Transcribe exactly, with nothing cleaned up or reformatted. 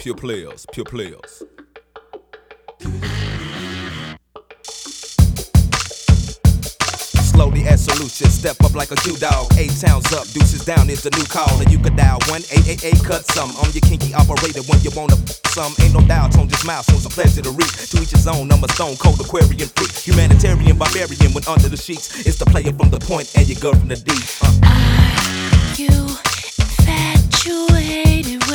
Pure players, pure players. Slowly as solution, step up like a Jew dog. Eight towns up, deuces down is the new call. And you can dial one eight eight eight, cut some. I'm your kinky operator when you wanna some. Ain't no doubt, on just milestones, a pleasure to reach. To each his own, I'm a stone cold Aquarian freak. Humanitarian, barbarian when under the sheets. It's the player from the point and your girl from the deep. Uh. Are you infatuated